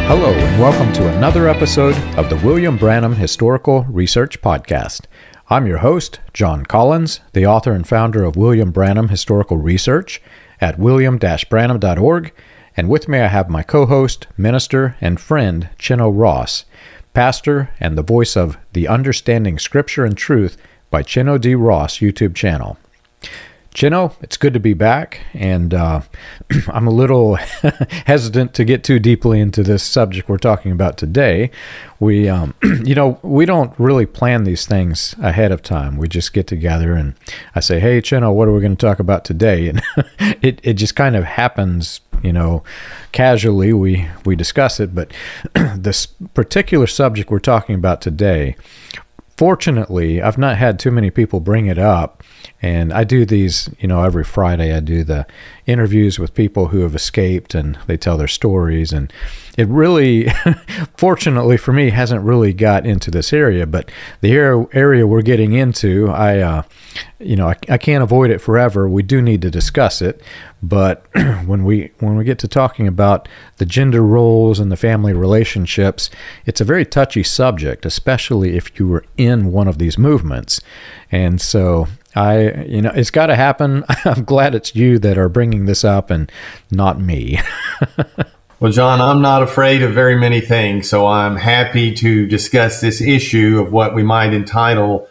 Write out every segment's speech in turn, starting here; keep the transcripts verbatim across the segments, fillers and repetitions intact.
Hello, and welcome to another episode of the William Branham Historical Research Podcast. I'm your host, John Collins, the author and founder of William Branham Historical Research at william dash branham dot org, and with me I have my co-host, minister, and friend, Chino Ross, pastor and the voice of the Understanding Scripture and Truth by Chino D. Ross YouTube channel. Chino, it's good to be back, and uh, I'm a little hesitant to get too deeply into this subject we're talking about today. We, um, you know, we don't really plan these things ahead of time. We just get together, and I say, "Hey, Chino, what are we going to talk about today?" And it it just kind of happens, you know, casually. We we discuss it, but this particular subject we're talking about today, fortunately, I've not had too many people bring it up. And I do these, you know, every Friday I do the interviews with people who have escaped, and they tell their stories. And it really, fortunately for me, hasn't really got into this area. But the area we're getting into, I, uh, you know, I, I can't avoid it forever. We do need to discuss it. But when we when we get to talking about the gender roles and the family relationships, it's a very touchy subject, especially if you were in one of these movements. And so I, you know, it's got to happen. I'm glad it's you that are bringing this up and not me. Well, John, I'm not afraid of very many things, so I'm happy to discuss this issue of what we might entitle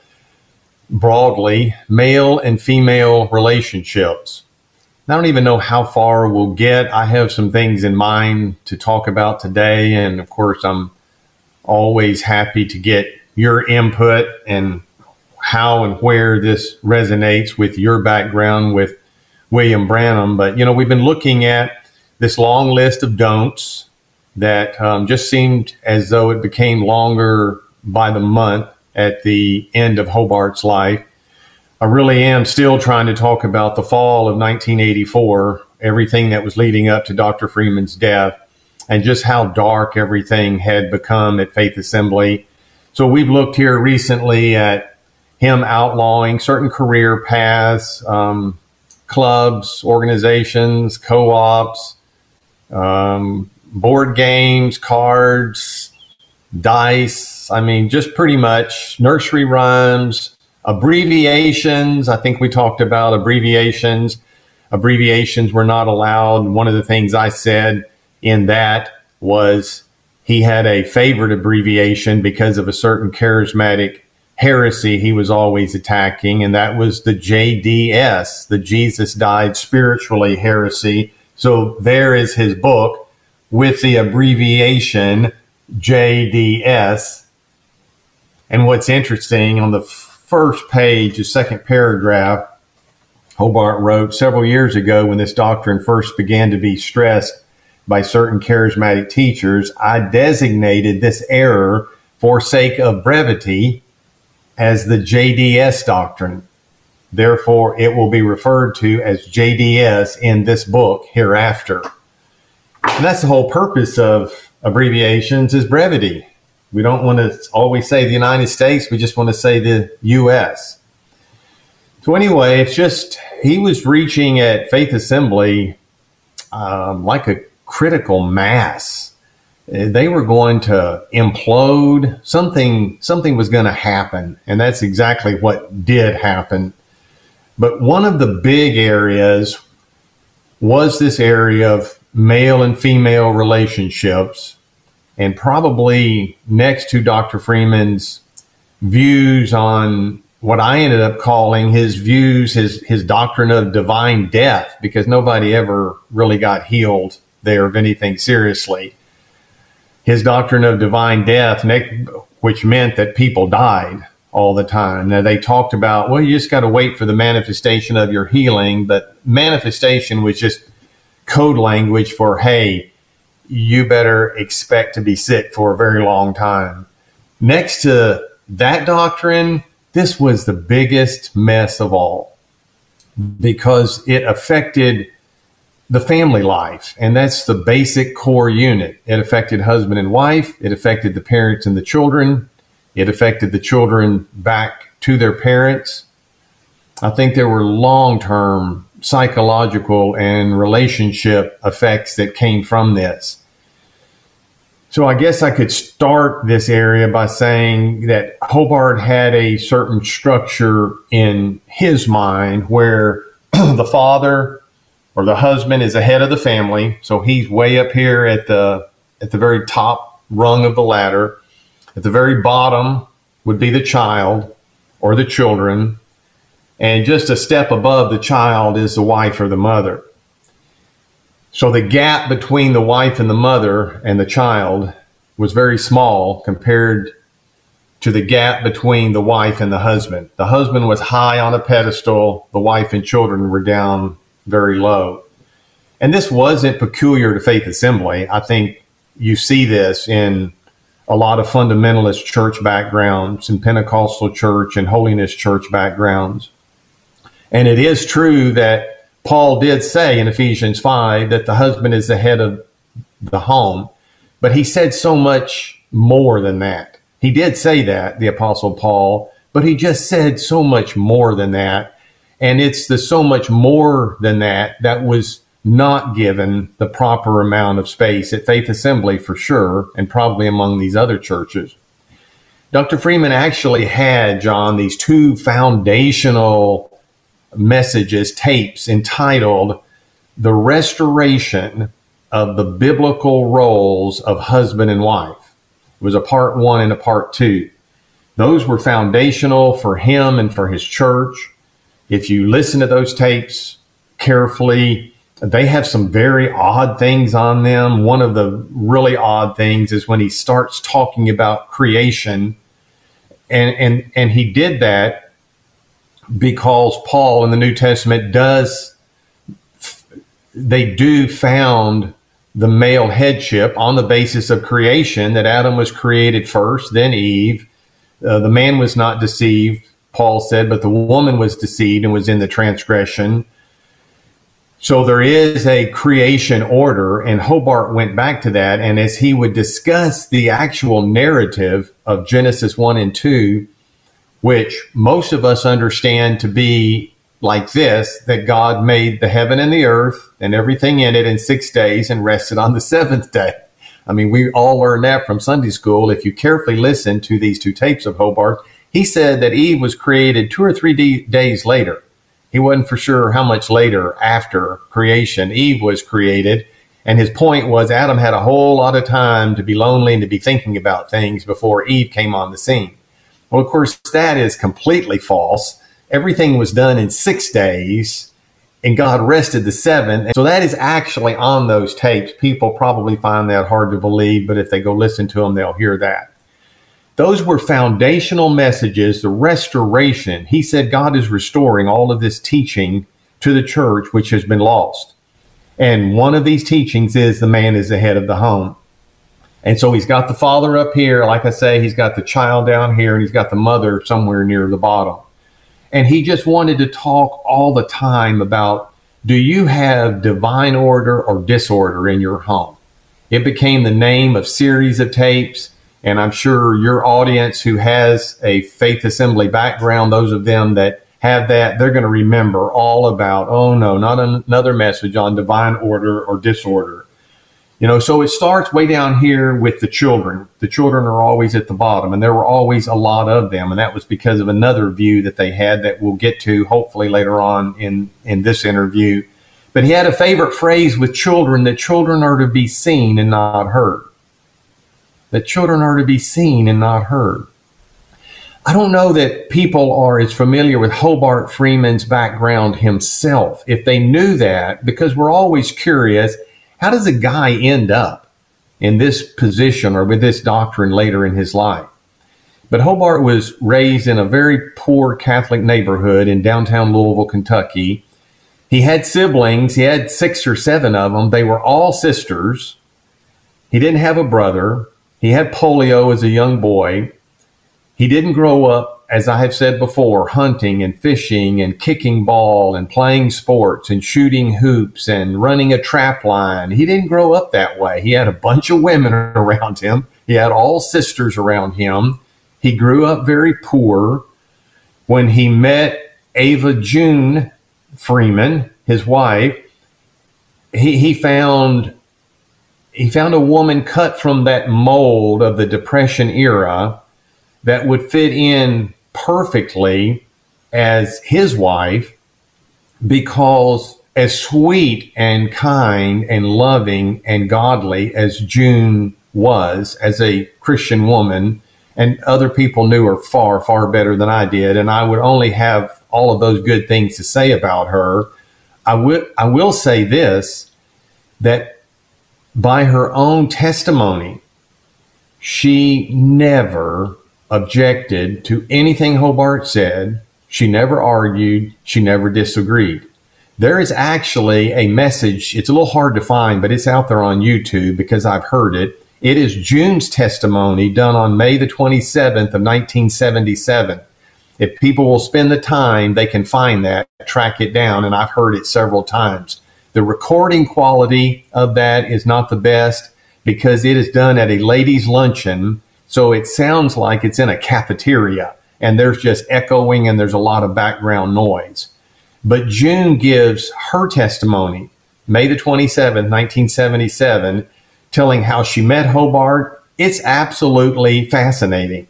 broadly male and female relationships. I don't even know how far we'll get. I have some things in mind to talk about today, and of course, I'm always happy to get your input and how and where this resonates with your background with William Branham. But, you know, we've been looking at this long list of don'ts that um, just seemed as though it became longer by the month at the end of Hobart's life. I really am still trying to talk about the fall of nineteen eighty-four, everything that was leading up to Doctor Freeman's death, and just how dark everything had become at Faith Assembly. So we've looked here recently at him outlawing certain career paths, um, clubs, organizations, co-ops, um, board games, cards, dice. I mean, just pretty much nursery rhymes, abbreviations. I think we talked about abbreviations. Abbreviations were not allowed. One of the things I said in that was he had a favorite abbreviation because of a certain charismatic heresy he was always attacking, and that was the J D S, the Jesus Died Spiritually heresy. So there is his book with the abbreviation J D S. And what's interesting, on the first page, the second paragraph, Hobart wrote, several years ago when this doctrine first began to be stressed by certain charismatic teachers, I designated this error for sake of brevity as the J D S doctrine. Therefore, it will be referred to as J D S in this book hereafter. And that's the whole purpose of abbreviations, is brevity. We don't want to always say the United States. We just want to say the U S. So anyway, it's just, he was reaching at Faith Assembly um, like a critical mass. They were going to implode. Something, something was going to happen. And that's exactly what did happen. But one of the big areas was this area of male and female relationships. And probably next to Doctor Freeman's views on what I ended up calling his views, his, his doctrine of divine death, because nobody ever really got healed there of anything seriously. His doctrine of divine death, which meant that people died all the time. Now, they talked about, well, you just got to wait for the manifestation of your healing. But manifestation was just code language for, hey, you better expect to be sick for a very long time. Next to that doctrine, this was the biggest mess of all, because it affected the family life. And that's the basic core unit. It affected husband and wife. It affected the parents and the children. It affected the children back to their parents. I think there were long-term psychological and relationship effects that came from this. So I guess I could start this area by saying that Hobart had a certain structure in his mind where the father or the husband is the head of the family. So he's way up here at the at the very top rung of the ladder. At the very bottom would be the child or the children. And just a step above the child is the wife or the mother. So the gap between the wife and the mother and the child was very small compared to the gap between the wife and the husband. The husband was high on a pedestal. The wife and children were down very low. And this wasn't peculiar to Faith Assembly. I think you see this in a lot of fundamentalist church backgrounds and Pentecostal church and holiness church backgrounds. And it is true that Paul did say in Ephesians five that the husband is the head of the home, but he said so much more than that. He did say that, the Apostle Paul, but he just said so much more than that. And it's the so much more than that that was not given the proper amount of space at Faith Assembly for sure, and probably among these other churches. Doctor Freeman actually had, John, these two foundational messages, tapes entitled The Restoration of the Biblical Roles of Husband and Wife. It was a part one and a part two. Those were foundational for him and for his church. If you listen to those tapes carefully, they have some very odd things on them. One of the really odd things is when he starts talking about creation. And, and, and he did that because Paul in the New Testament does, they do found the male headship on the basis of creation, that Adam was created first, then Eve. Uh, the man was not deceived, Paul said, but the woman was deceived and was in the transgression. So there is a creation order, and Hobart went back to that. And as he would discuss the actual narrative of Genesis one and two, which most of us understand to be like this, that God made the heaven and the earth and everything in it in six days and rested on the seventh day. I mean, we all learned that from Sunday school. If you carefully listen to these two tapes of Hobart, he said that Eve was created two or three d- days later. He wasn't for sure how much later after creation Eve was created. And his point was Adam had a whole lot of time to be lonely and to be thinking about things before Eve came on the scene. Well, of course, that is completely false. Everything was done in six days, and God rested the seventh. So that is actually on those tapes. People probably find that hard to believe, but if they go listen to them, they'll hear that. Those were foundational messages, the restoration. He said God is restoring all of this teaching to the church, which has been lost. And one of these teachings is the man is the head of the home. And so he's got the father up here. Like I say, he's got the child down here, and he's got the mother somewhere near the bottom. And he just wanted to talk all the time about, do you have divine order or disorder in your home? It became the name of series of tapes. And I'm sure your audience who has a Faith Assembly background, those of them that have that, they're going to remember all about, oh no, not another message on divine order or disorder. You know, so it starts way down here with the children. The children are always at the bottom, and there were always a lot of them. And that was because of another view that they had that we'll get to hopefully later on in, in this interview. But he had a favorite phrase with children, that children are to be seen and not heard. That children are to be seen and not heard. I don't know that people are as familiar with Hobart Freeman's background himself, if they knew that, because we're always curious, how does a guy end up in this position or with this doctrine later in his life? But Hobart was raised in a very poor Catholic neighborhood in downtown Louisville, Kentucky. He had siblings. He had six or seven of them. They were all sisters. He didn't have a brother. He had polio as a young boy. He didn't grow up, as I have said before, hunting and fishing and kicking ball and playing sports and shooting hoops and running a trap line. He didn't grow up that way. He had a bunch of women around him. He had all sisters around him. He grew up very poor. When he met Ava June Freeman, his wife, he, he found he found a woman cut from that mold of the Depression era that would fit in perfectly as his wife, because as sweet and kind and loving and godly as June was as a Christian woman, and other people knew her far, far better than I did, and I would only have all of those good things to say about her, I will, I will say this, that by her own testimony, she never objected to anything Hobart said. She never argued. She never disagreed. There is actually a message. It's a little hard to find, but it's out there on YouTube because I've heard it. It is June's testimony done on May the twenty-seventh of nineteen seventy-seven. If people will spend the time, they can find that, track it down, and I've heard it several times. The recording quality of that is not the best because it is done at a ladies' luncheon, so it sounds like it's in a cafeteria, and there's just echoing and there's a lot of background noise. But June gives her testimony, May the twenty-seventh, nineteen seventy-seven, telling how she met Hobart. It's absolutely fascinating.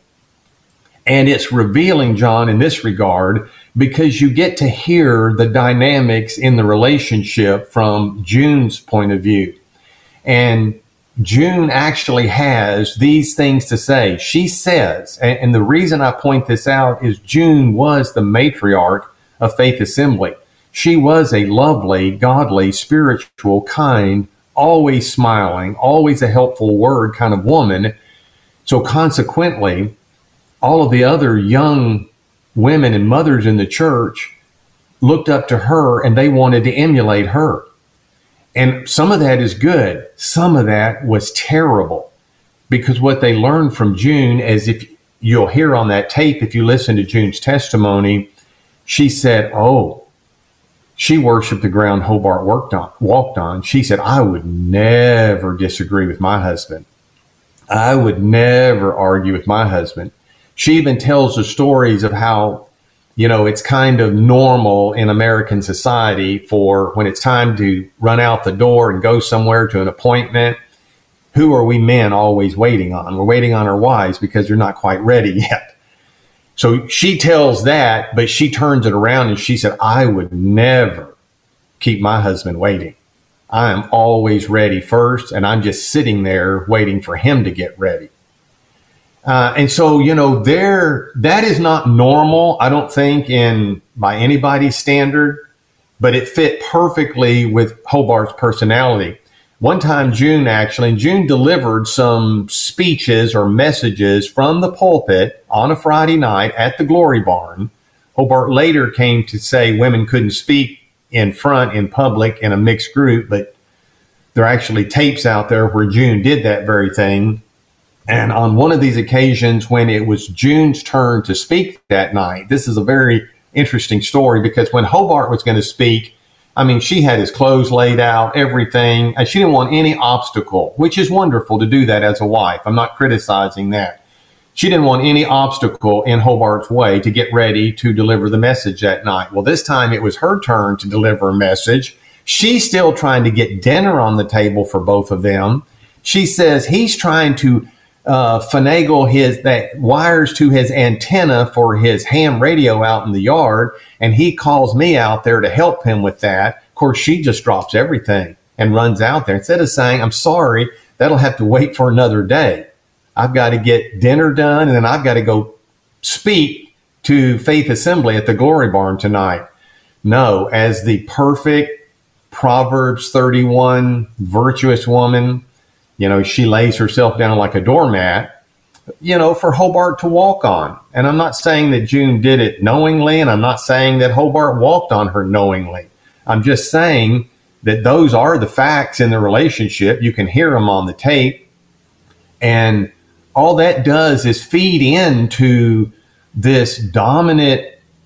And it's revealing, John, in this regard, because you get to hear the dynamics in the relationship from June's point of view. And June actually has these things to say. She says, and, and the reason I point this out is June was the matriarch of Faith Assembly. She was a lovely, godly, spiritual, kind, always smiling, always a helpful word kind of woman. So consequently, all of the other young women and mothers in the church looked up to her and they wanted to emulate her. And some of that is good. Some of that was terrible, because what they learned from June, as if you'll hear on that tape, if you listen to June's testimony, she said, oh, she worshiped the ground Hobart worked on, walked on. She said, I would never disagree with my husband. I would never argue with my husband. She even tells the stories of how, you know, it's kind of normal in American society for when it's time to run out the door and go somewhere to an appointment. Who are we men always waiting on? We're waiting on our wives because they're not quite ready yet. So she tells that, but she turns it around and she said, I would never keep my husband waiting. I am always ready first, and I'm just sitting there waiting for him to get ready. Uh, and so, you know, there, that is not normal, I don't think, in by anybody's standard, but it fit perfectly with Hobart's personality. One time, June actually, and June delivered some speeches or messages from the pulpit on a Friday night at the Glory Barn. Hobart later came to say women couldn't speak in front in public in a mixed group, but there are actually tapes out there where June did that very thing. And on one of these occasions, when it was June's turn to speak that night, this is a very interesting story, because when Hobart was going to speak, I mean, she had his clothes laid out, everything. And she didn't want any obstacle, which is wonderful to do that as a wife. I'm not criticizing that. She didn't want any obstacle in Hobart's way to get ready to deliver the message that night. Well, this time it was her turn to deliver a message. She's still trying to get dinner on the table for both of them. She says he's trying to Uh, finagle his that wires to his antenna for his ham radio out in the yard, and he calls me out there to help him with that. Of course, she just drops everything and runs out there instead of saying, I'm sorry, that'll have to wait for another day. I've got to get dinner done, and then I've got to go speak to Faith Assembly at the Glory Barn tonight. No, as the perfect Proverbs thirty-one virtuous woman, you know, she lays herself down like a doormat, you know, for Hobart to walk on. And I'm not saying that June did it knowingly, and I'm not saying that Hobart walked on her knowingly. I'm just saying that those are the facts in the relationship. You can hear them on the tape. And all that does is feed into this dominant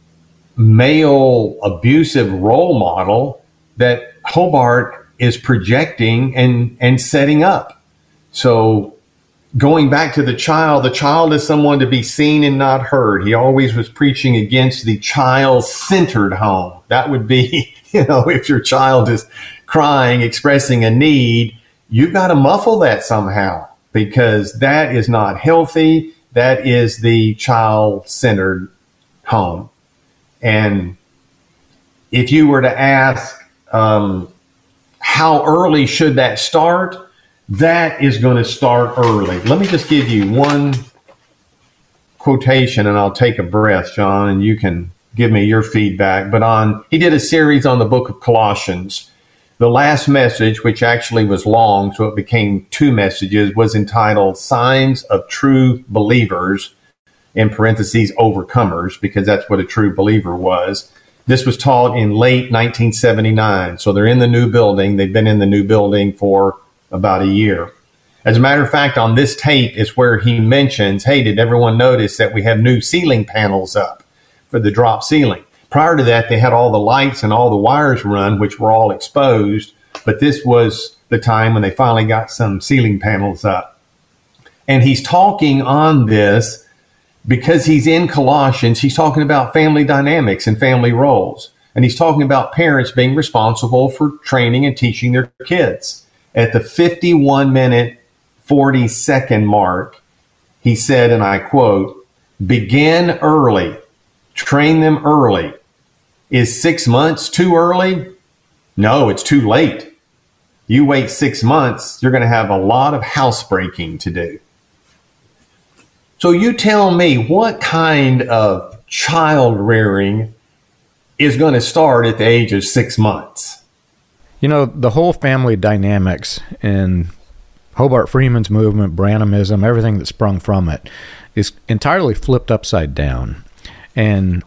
male abusive role model that Hobart is projecting and, and setting up. So going back to the child, the child is someone to be seen and not heard. He always was preaching against the child-centered home. That would be, you know, if your child is crying, expressing a need, you've got to muffle that somehow, because that is not healthy. That is the child-centered home. And if you were to ask, um, how early should that start? That is going to start early. Let me just give you one quotation, and I'll take a breath, John, and you can give me your feedback. But on, he did a series on the book of Colossians. The last message, which actually was long, so it became two messages, was entitled Signs of True Believers, in parentheses, overcomers, because that's what a true believer was. This was taught in late nineteen seventy-nine. So they're in the new building. They've been in the new building for about a year. As a matter of fact, on this tape is where he mentions, hey, did everyone notice that we have new ceiling panels up for the drop ceiling? Prior to that, they had all the lights and all the wires run, which were all exposed. But this was the time when they finally got some ceiling panels up. And he's talking on this because he's in Colossians. He's talking about family dynamics and family roles. And he's talking about parents being responsible for training and teaching their kids. At the fifty-one minute, forty second mark, he said, and I quote, "Begin early, train them early. Is six months too early? No, it's too late. You wait six months, you're going to have a lot of housebreaking to do." So you tell me, what kind of child rearing is going to start at the age of six months? You know, the whole family dynamics in Hobart Freeman's movement, Branhamism, everything that sprung from it, is entirely flipped upside down. And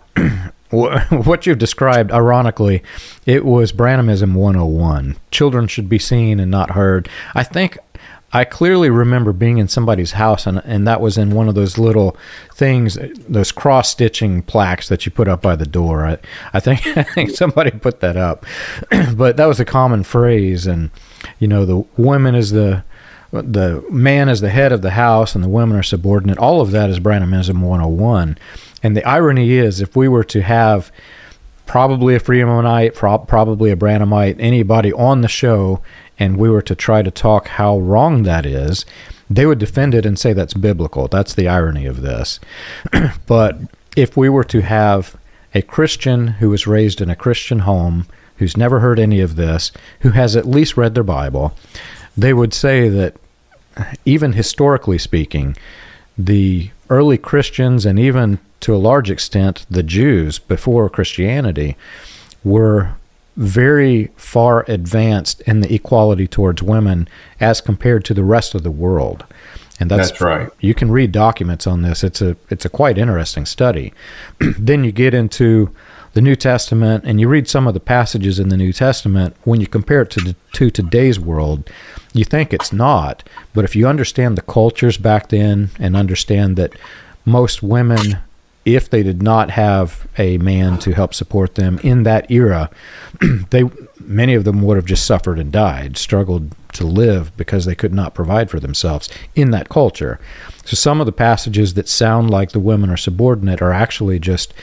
what you've described, ironically, it was Branhamism one oh one. Children should be seen and not heard. I think I clearly remember being in somebody's house, and, and that was in one of those little things, those cross-stitching plaques that you put up by the door. I, I think I think somebody put that up. But that was a common phrase, and, you know, the woman is the, the man is the head of the house, and the women are subordinate. All of that is Branhamism one oh one. And the irony is, if we were to have probably a Freemanite, probably a Branhamite, anybody on the show, and we were to try to talk how wrong that is, they would defend it and say that's biblical. That's the irony of this. But if we were to have a Christian who was raised in a Christian home, who's never heard any of this, who has at least read their Bible, they would say that, even historically speaking, the early Christians, and even to a large extent the Jews before Christianity, were very far advanced in the equality towards women as compared to the rest of the world. And that's, that's right. You can read documents on this. It's a it's a quite interesting study. Then you get into the New Testament, and you read some of the passages in the New Testament. When you compare it to to today's world, you think it's not. But if you understand the cultures back then, and understand that most women, if they did not have a man to help support them in that era, they many of them would have just suffered and died, struggled to live because they could not provide for themselves in that culture. So some of the passages that sound like the women are subordinate are actually just,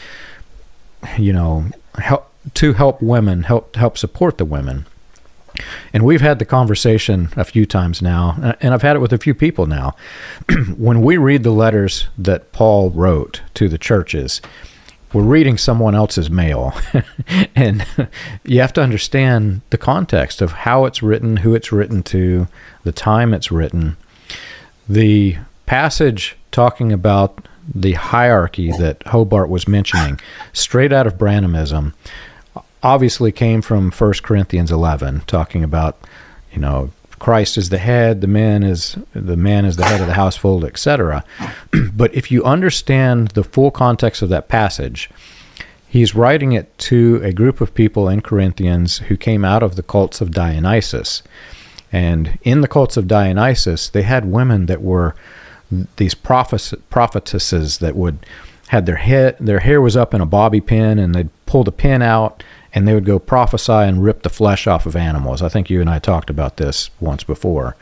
you know, help to help women, help help support the women. And we've had the conversation a few times now, and I've had it with a few people now. When we read the letters that Paul wrote to the churches, we're reading someone else's mail. And you have to understand the context of how it's written, who it's written to, the time it's written. The passage talking about the hierarchy that Hobart was mentioning, straight out of Branhamism, obviously came from First Corinthians eleven, talking about, you know, Christ is the head, the man is the man is the head of the household, et cetera. But if you understand the full context of that passage, he's writing it to a group of people in Corinthians who came out of the cults of Dionysus. And in the cults of Dionysus, they had women that were these prophes- prophetesses that would had their head their hair was up in a bobby pin, and they'd pull the pin out, and they would go prophesy and rip the flesh off of animals. I think you and I talked about this once before.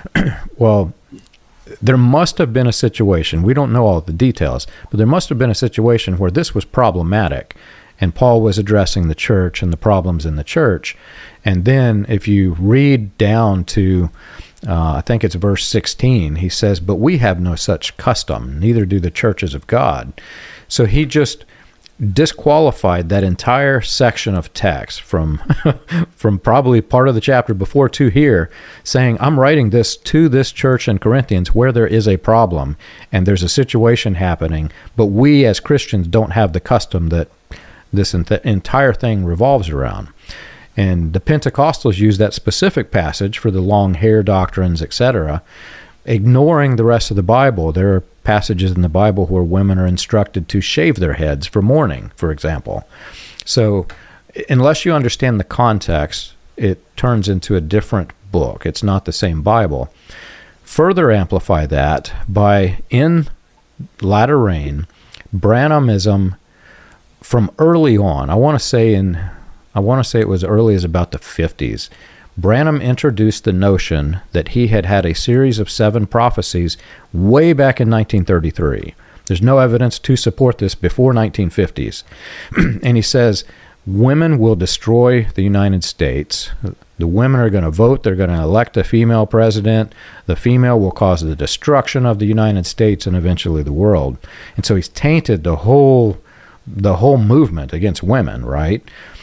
Well, there must have been a situation, we don't know all the details, but there must have been a situation where this was problematic, and Paul was addressing the church and the problems in the church. And then if you read down to Uh, I think it's verse sixteen. He says, "But we have no such custom, neither do the churches of God." So he just disqualified that entire section of text from from probably part of the chapter before to here, saying, I'm writing this to this church in Corinthians where there is a problem and there's a situation happening, but we as Christians don't have the custom that this ent- entire thing revolves around. And the Pentecostals use that specific passage for the long hair doctrines, et cetera, ignoring the rest of the Bible. There are passages in the Bible where women are instructed to shave their heads for mourning, for example. So unless you understand the context, it turns into a different book. It's not the same Bible. Further amplify that by, in latter rain, Branhamism from early on, I want to say in, I want to say it was early as about the fifties, Branham introduced the notion that he had had a series of seven prophecies way back in nineteen thirty-three. There's no evidence to support this before nineteen fifties. And he says, women will destroy the United States. The women are going to vote. They're going to elect a female president. The female will cause the destruction of the United States and eventually the world. And so he's tainted the whole, the whole movement against women, right?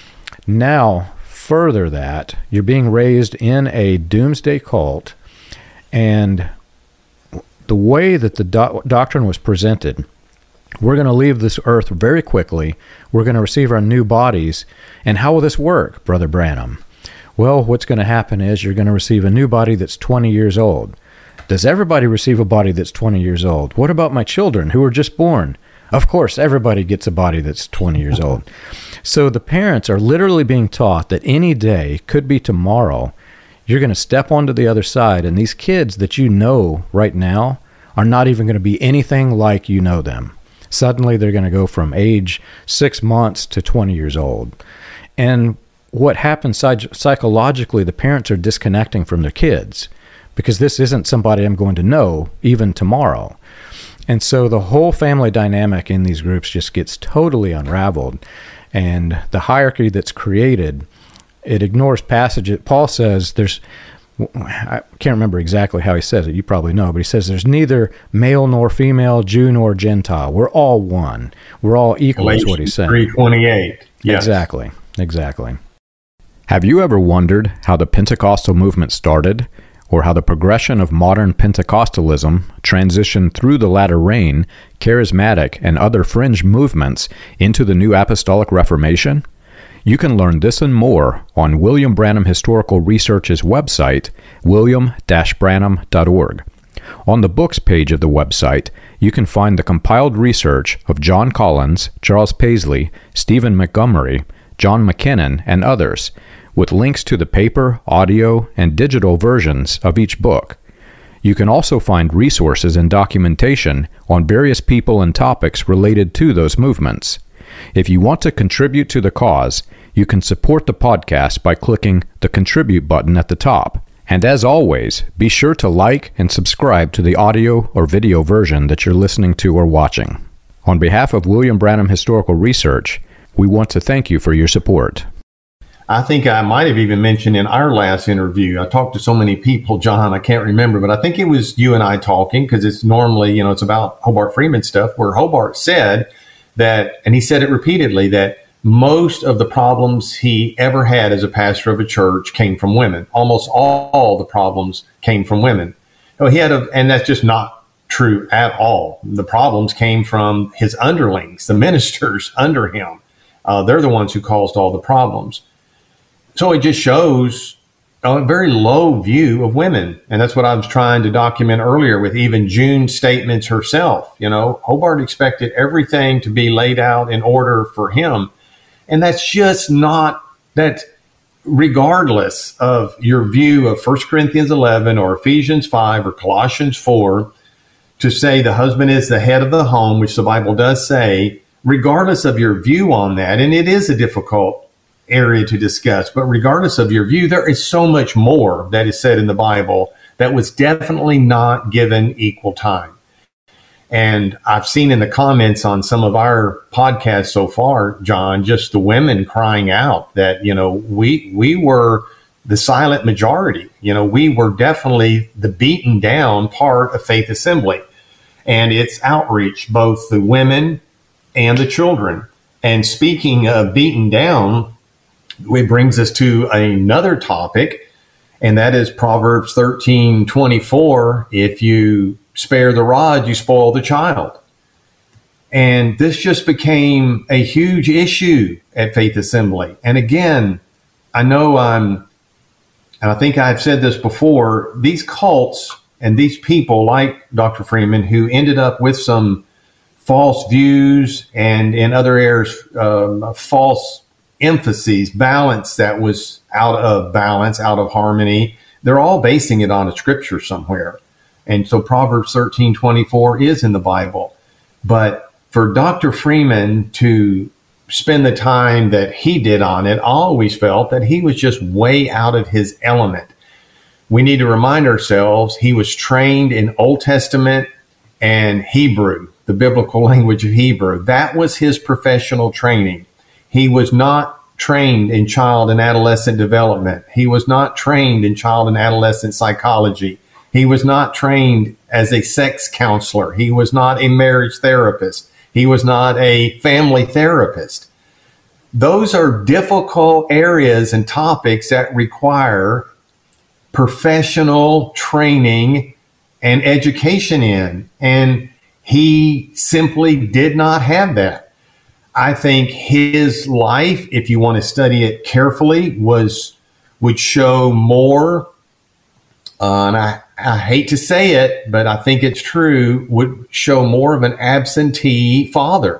Now, further that, you're being raised in a doomsday cult, and the way that the do- doctrine was presented, we're going to leave this earth very quickly, we're going to receive our new bodies, and how will this work, Brother Branham? Well, what's going to happen is you're going to receive a new body that's twenty years old. Does everybody receive a body that's twenty years old? What about my children who were just born? Of course, everybody gets a body that's twenty years old. So the parents are literally being taught that any day, could be tomorrow, you're going to step onto the other side, and these kids that you know right now are not even going to be anything like you know them. Suddenly, they're going to go from age six months to twenty years old. And what happens psych- psychologically, the parents are disconnecting from their kids because this isn't somebody I'm going to know even tomorrow. And so the whole family dynamic in these groups just gets totally unraveled. And the hierarchy that's created, it ignores passages. Paul says there's, I can't remember exactly how he says it. You probably know, but he says there's neither male nor female, Jew nor Gentile. We're all one. We're all equal is what he's saying. three twenty-eight. Yes. Exactly. Exactly. Have you ever wondered how the Pentecostal movement started, or how the progression of modern Pentecostalism transitioned through the latter rain, charismatic, and other fringe movements into the New Apostolic Reformation? You can learn this and more on William Branham Historical Research's website, william dash branham dot org. On the books page of the website, you can find the compiled research of John Collins, Charles Paisley, Stephen Montgomery, John McKinnon, and others, with links to the paper, audio, and digital versions of each book. You can also find resources and documentation on various people and topics related to those movements. If you want to contribute to the cause, you can support the podcast by clicking the Contribute button at the top. And as always, be sure to like and subscribe to the audio or video version that you're listening to or watching. On behalf of William Branham Historical Research, we want to thank you for your support. I think I might have even mentioned in our last interview, I talked to so many people, John, I can't remember, but I think it was you and I talking, because it's normally, you know, it's about Hobart Freeman stuff, where Hobart said that, and he said it repeatedly, that most of the problems he ever had as a pastor of a church came from women. Almost all, all the problems came from women. So he had a, and that's just not true at all. The problems came from his underlings, the ministers under him. Uh, they're the ones who caused all the problems. So it just shows a very low view of women. And that's what I was trying to document earlier with even June's statements herself. You know, Hobart expected everything to be laid out in order for him. And that's just not, that regardless of your view of First Corinthians eleven or Ephesians five or Colossians four, to say the husband is the head of the home, which the Bible does say, regardless of your view on that, and it is a difficult area to discuss, but regardless of your view, there is so much more that is said in the Bible that was definitely not given equal time. And I've seen in the comments on some of our podcasts so far, John, just the women crying out that, you know, we we were the silent majority. You know, we were definitely the beaten down part of Faith Assembly and its outreach, both the women and the children. And speaking of beaten down, it brings us to another topic, and that is Proverbs thirteen twenty-four. If you spare the rod, you spoil the child. And this just became a huge issue at Faith Assembly. And again, I know I'm, and I think I've said this before, these cults and these people like Doctor Freeman who ended up with some false views and in other areas, um, false emphases, balance that was out of balance, out of harmony. They're all basing it on a scripture somewhere. And so Proverbs thirteen twenty-four is in the Bible. But for Doctor Freeman to spend the time that he did on it, I always felt that he was just way out of his element. We need to remind ourselves he was trained in Old Testament and Hebrew, the biblical language of Hebrew. That was his professional training. He was not trained in child and adolescent development. He was not trained in child and adolescent psychology. He was not trained as a sex counselor. He was not a marriage therapist. He was not a family therapist. Those are difficult areas and topics that require professional training and education in. And he simply did not have that. I think his life, if you want to study it carefully, was would show more, uh, and I, I hate to say it, but I think it's true, would show more of an absentee father.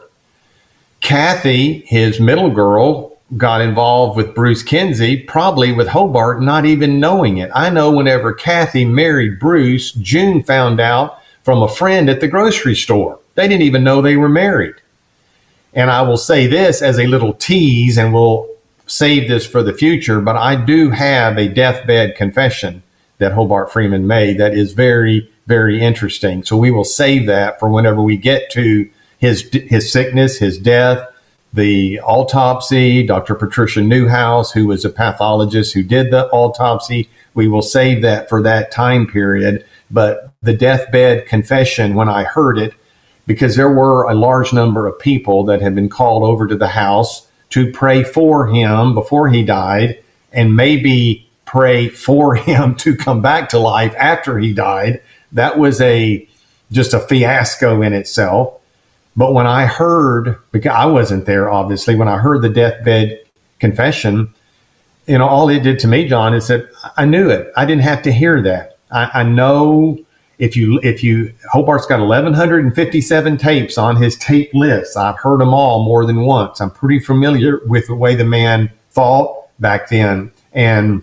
Kathy, his middle girl, got involved with Bruce Kinsey, probably with Hobart not even knowing it. I know whenever Kathy married Bruce, June found out from a friend at the grocery store. They didn't even know they were married. And I will say this as a little tease, and we'll save this for the future, but I do have a deathbed confession that Hobart Freeman made that is very, very interesting. So we will save that for whenever we get to his his sickness, his death, the autopsy, Doctor Patricia Newhouse, who was a pathologist who did the autopsy. We will save that for that time period. But the deathbed confession, when I heard it, because there were a large number of people that had been called over to the house to pray for him before he died, and maybe pray for him to come back to life after he died. That was a just a fiasco in itself. But when I heard, because I wasn't there, obviously, when I heard the deathbed confession, you know, all it did to me, John, is that I knew it. I didn't have to hear that. I, I know if you, if you, Hobart's got eleven fifty-seven tapes on his tape list. I've heard them all more than once. I'm pretty familiar with the way the man thought back then. And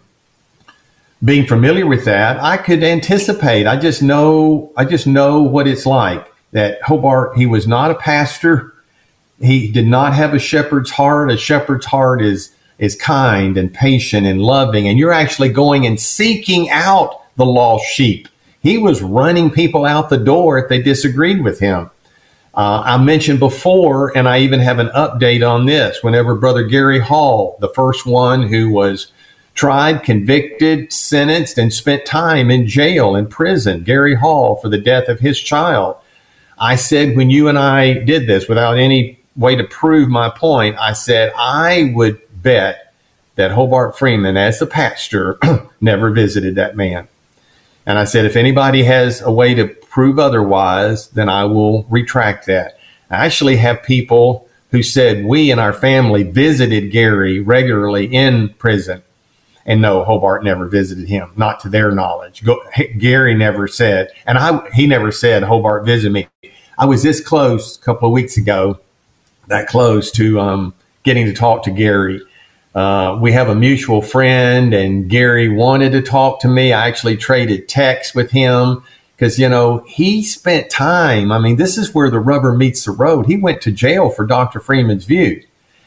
being familiar with that, I could anticipate. I just know, I just know what it's like. That Hobart, he was not a pastor. He did not have a shepherd's heart. A shepherd's heart is is kind and patient and loving. And you're actually going and seeking out the lost sheep. He was running people out the door if they disagreed with him. Uh, I mentioned before, and I even have an update on this, whenever Brother Gary Hall, the first one who was tried, convicted, sentenced, and spent time in jail, in prison, Gary Hall, for the death of his child. I said, when you and I did this, without any way to prove my point, I said, I would bet that Hobart Freeman, as the pastor, never visited that man. And I said, if anybody has a way to prove otherwise, then I will retract that. I actually have people who said we in our family visited Gary regularly in prison. And no, Hobart never visited him, not to their knowledge. Go, Gary never said, and I, he never said, Hobart visited me. I was this close a couple of weeks ago, that close to um, getting to talk to Gary. Uh, we have a mutual friend, and Gary wanted to talk to me. I actually traded texts with him because, you know, he spent time. I mean, this is where the rubber meets the road. He went to jail for Doctor Freeman's view.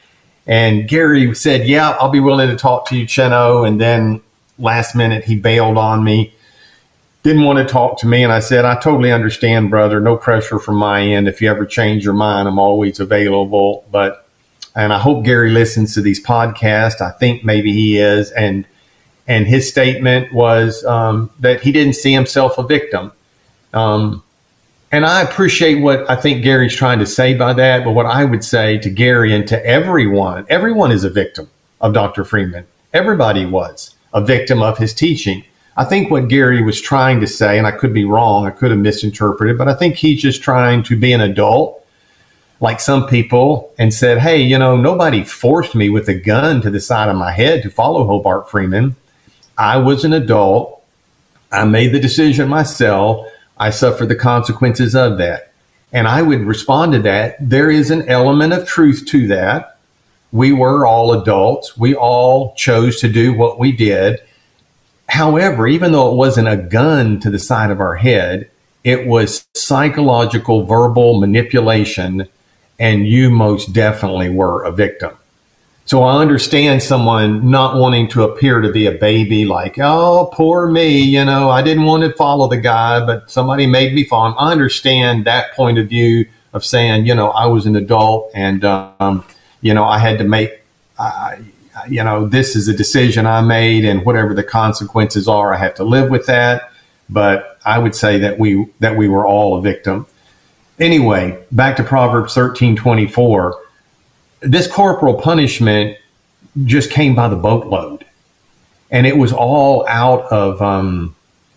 And Gary said, yeah, I'll be willing to talk to you, Cheno. And then last minute, he bailed on me, didn't want to talk to me. And I said, I totally understand, brother. No pressure from my end. If you ever change your mind, I'm always available. But, and I hope Gary listens to these podcasts. I think maybe he is. And And his statement was um, that he didn't see himself a victim. Um, and I appreciate what I think Gary's trying to say by that. But what I would say to Gary and to everyone, everyone is a victim of Doctor Freeman. Everybody was a victim of his teaching. I think what Gary was trying to say, and I could be wrong, I could have misinterpreted, but I think he's just trying to be an adult, like some people, and said, hey, you know, nobody forced me with a gun to the side of my head to follow Hobart Freeman. I was an adult. I made the decision myself. I suffered the consequences of that. And I would respond to that. There is an element of truth to that. We were all adults. We all chose to do what we did. However, even though it wasn't a gun to the side of our head, it was psychological, verbal manipulation, and you most definitely were a victim. So I understand someone not wanting to appear to be a baby, like, oh, poor me, you know, I didn't want to follow the guy, but somebody made me follow him. I understand that point of view of saying, you know, I was an adult and, um, you know, I had to make, uh, you know, this is a decision I made, and whatever the consequences are, I have to live with that. But I would say that we that we were all a victim. Anyway, back to Proverbs thirteen twenty-four. This corporal punishment just came by the boatload, and it was all out of um,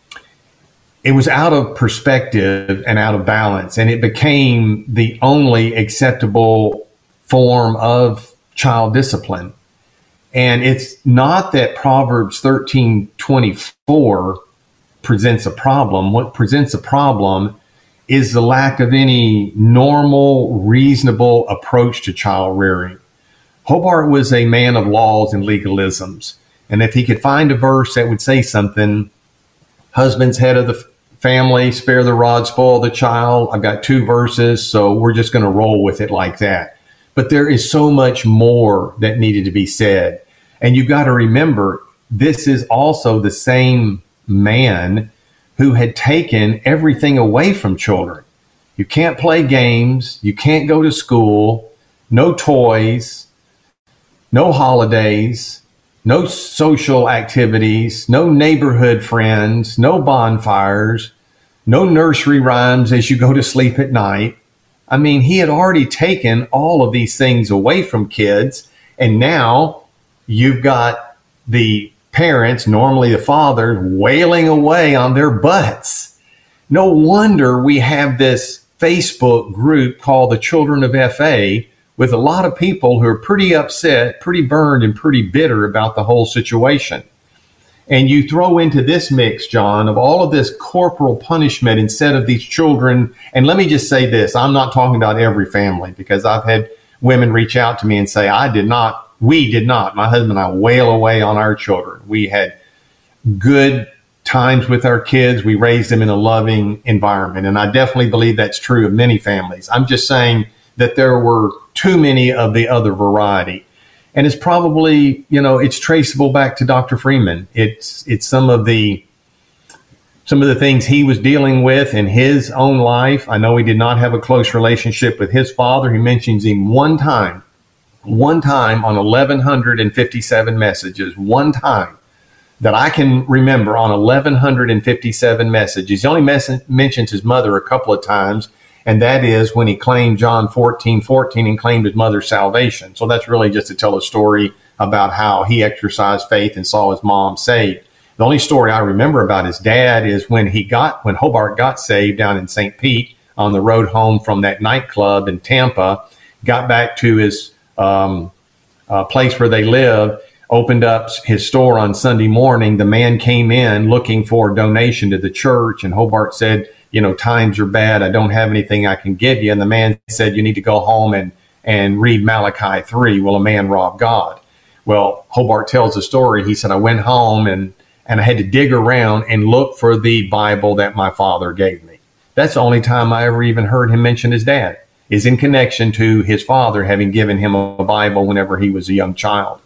it was out of perspective and out of balance, and it became the only acceptable form of child discipline. And it's not that Proverbs thirteen twenty-four presents a problem. What presents a problem is the lack of any normal, reasonable approach to child rearing. Hobart was a man of laws and legalisms. And if he could find a verse that would say something, husband's head of the family, spare the rod, spoil the child. I've got two verses, so we're just going to roll with it like that. But there is so much more that needed to be said. And you've got to remember, this is also the same man who had taken everything away from children. You can't play games. You can't go to school. No toys. No holidays. No social activities. No neighborhood friends. No bonfires. No nursery rhymes as you go to sleep at night. I mean, he had already taken all of these things away from kids, and now you've got the parents, normally the fathers, wailing away on their butts. No wonder we have this Facebook group called the Children of F A with a lot of people who are pretty upset, pretty burned, and pretty bitter about the whole situation. And you throw into this mix, John, of all of this corporal punishment instead of these children. And let me just say this. I'm not talking about every family, because I've had women reach out to me and say, I did not, we did not, my husband and I wail away on our children. We had good times with our kids. We raised them in a loving environment. And I definitely believe that's true of many families. I'm just saying that there were too many of the other variety. And it's probably, you know, it's traceable back to Doctor Freeman. It's it's some of the some of the things he was dealing with in his own life. I know he did not have a close relationship with his father. He mentions him one time, one time on eleven fifty-seven messages, one time that I can remember on eleven fifty-seven messages. He only mes- mentions his mother a couple of times. And that is when he claimed John fourteen fourteen and claimed his mother's salvation. So that's really just to tell a story about how he exercised faith and saw his mom saved. The only story I remember about his dad is when he got, when Hobart got saved down in Saint Pete on the road home from that nightclub in Tampa, got back to his um, uh, place where they live, opened up his store on Sunday morning. The man came in looking for a donation to the church, and Hobart said, you know, times are bad. I don't have anything I can give you. And the man said, you need to go home and, and read Malachi three. Will a man rob God? Well, Hobart tells the story. He said, I went home and, and I had to dig around and look for the Bible that my father gave me. That's the only time I ever even heard him mention his dad, is in connection to his father having given him a Bible whenever he was a young child.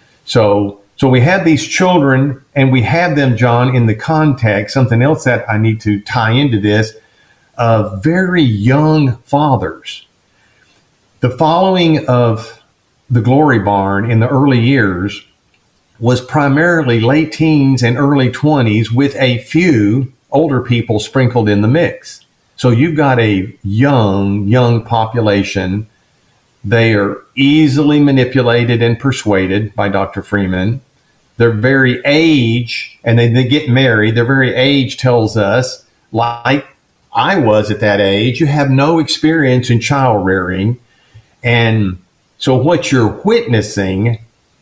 So So we have these children, and we have them, John, in the context, something else that I need to tie into this, of very young fathers. The following of the Glory Barn in the early years was primarily late teens and early twenties with a few older people sprinkled in the mix. So you've got a young, young population. They are easily manipulated and persuaded by Doctor Freeman. Their very age, and they, they get married, their very age tells us, like I was at that age, you have no experience in child rearing. And so what you're witnessing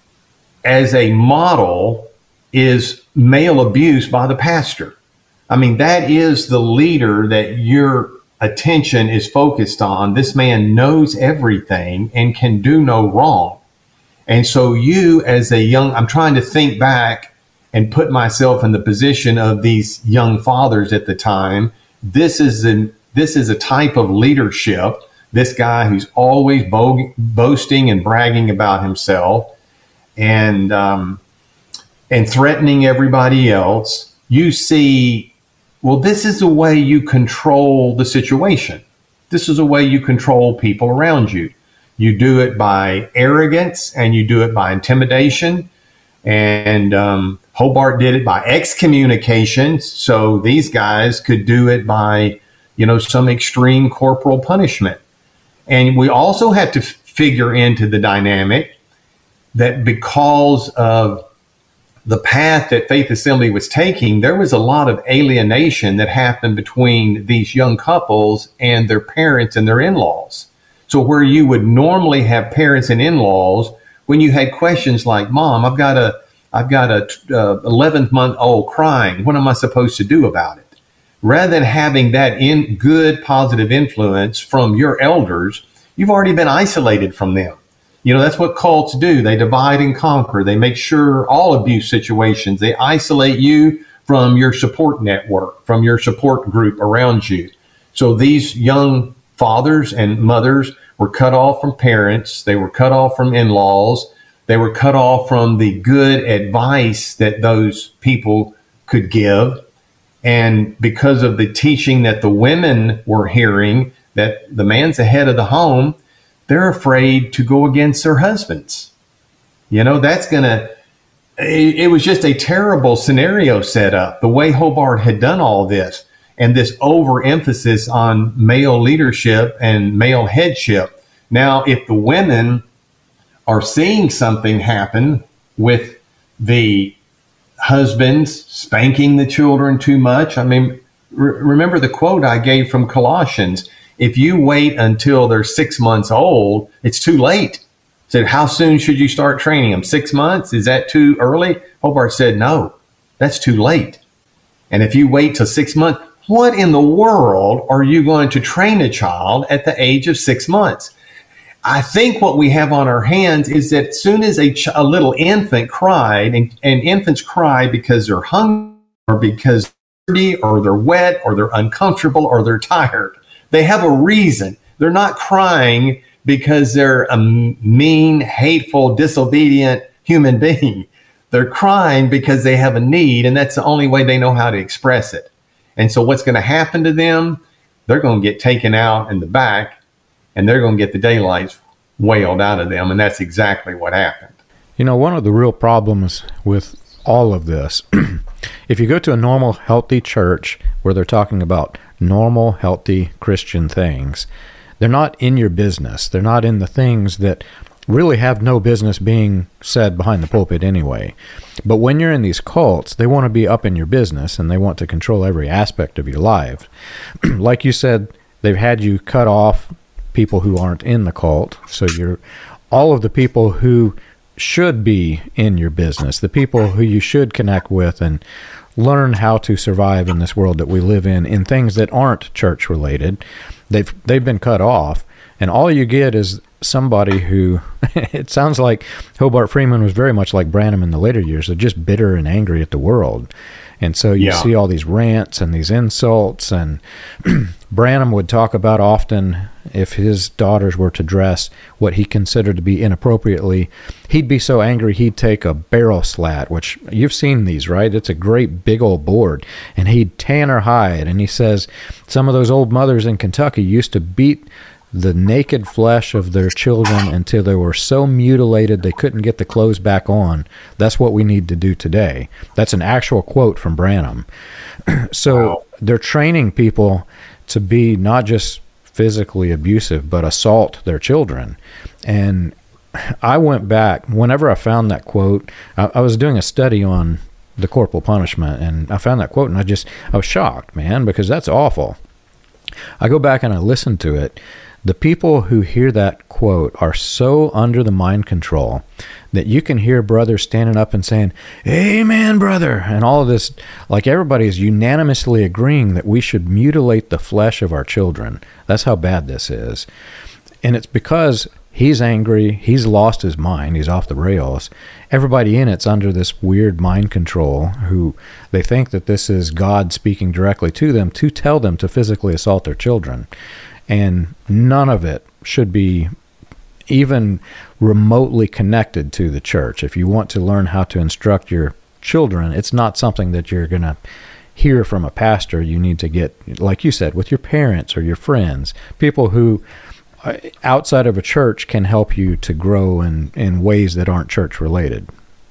as a model is male abuse by the pastor. I mean, that is the leader that your attention is focused on. This man knows everything and can do no wrong. And so you as a young, I'm trying to think back and put myself in the position of these young fathers at the time. This is an, this is a type of leadership. This guy who's always bo- boasting and bragging about himself and, um, and threatening everybody else. You see, well, this is the way you control the situation. This is the way you control people around you. You do it by arrogance and you do it by intimidation. And um, Hobart did it by excommunication. So these guys could do it by, you know, some extreme corporal punishment. And we also have to f- figure into the dynamic that because of the path that Faith Assembly was taking, there was a lot of alienation that happened between these young couples and their parents and their in-laws. So where you would normally have parents and in-laws, when you had questions like, Mom, I've got a, I've got a uh, eleven month old crying. What am I supposed to do about it? Rather than having that in good, positive influence from your elders, you've already been isolated from them. You know, that's what cults do. They divide and conquer. They make sure all abuse situations, they isolate you from your support network, from your support group around you. So these young fathers and mothers were cut off from parents. They were cut off from in-laws. They were cut off from the good advice that those people could give. And because of the teaching that the women were hearing, that the man's the head of the home, they're afraid to go against their husbands. You know, that's going to, it, it was just a terrible scenario set up, the way Hobart had done all this. And this overemphasis on male leadership and male headship. Now, if the women are seeing something happen with the husbands spanking the children too much, I mean, re- remember the quote I gave from Colossians, if you wait until they're six months old, it's too late. Said, how soon should you start training them? Six months? Is that too early? Hobart said, no, that's too late. And if you wait till six months, what in the world are you going to train a child at the age of six months? I think what we have on our hands is that as soon as a, ch- a little infant cried, and, and infants cry because they're hungry or because they're dirty or they're wet or they're uncomfortable or they're tired. They have a reason. They're not crying because they're a mean, hateful, disobedient human being. They're crying because they have a need, and that's the only way they know how to express it. And so what's going to happen to them? They're going to get taken out in the back, and they're going to get the daylights wailed out of them. And that's exactly what happened. You know, one of the real problems with all of this, if you go to a normal, healthy church where they're talking about normal, healthy Christian things, they're not in your business. They're not in the things that really have no business being said behind the pulpit anyway. But when you're in these cults, they want to be up in your business and they want to control every aspect of your life. Like you said, they've had you cut off people who aren't in the cult. So you're all of the people who should be in your business, the people who you should connect with and learn how to survive in this world that we live in, in things that aren't church related. They've they've been cut off, and all you get is somebody who, it sounds like Hobart Freeman was very much like Branham in the later years, so just bitter and angry at the world. And so you yeah. see all these rants and these insults, and Branham would talk about often if his daughters were to dress what he considered to be inappropriately, he'd be so angry he'd take a barrel slat, which you've seen these, right? It's a great big old board, and he'd tan her hide. And he says some of those old mothers in Kentucky used to beat the naked flesh of their children until they were so mutilated they couldn't get the clothes back on. That's what we need to do today. That's an actual quote from Branham. So wow. They're training people to be not just physically abusive, but assault their children. And I went back, whenever I found that quote, I, I was doing a study on the corporal punishment, and I found that quote, and I just, I was shocked, man, because that's awful. I go back and I listen to it. The people who hear that quote are so under the mind control that you can hear brothers standing up and saying, "Amen, brother," and all of this, like everybody is unanimously agreeing that we should mutilate the flesh of our children. That's how bad this is. And it's because he's angry, he's lost his mind, he's off the rails. Everybody in it's under this weird mind control who they think that this is God speaking directly to them to tell them to physically assault their children. And none of it should be even remotely connected to the church. If you want to learn how to instruct your children, it's not something that you're going to hear from a pastor. You need to get, like you said, with your parents or your friends, people who outside of a church can help you to grow in, in ways that aren't church related.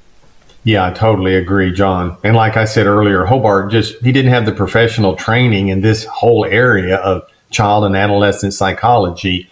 Yeah, I totally agree, John. And like I said earlier, Hobart just, he didn't have the professional training in this whole area of child and adolescent psychology.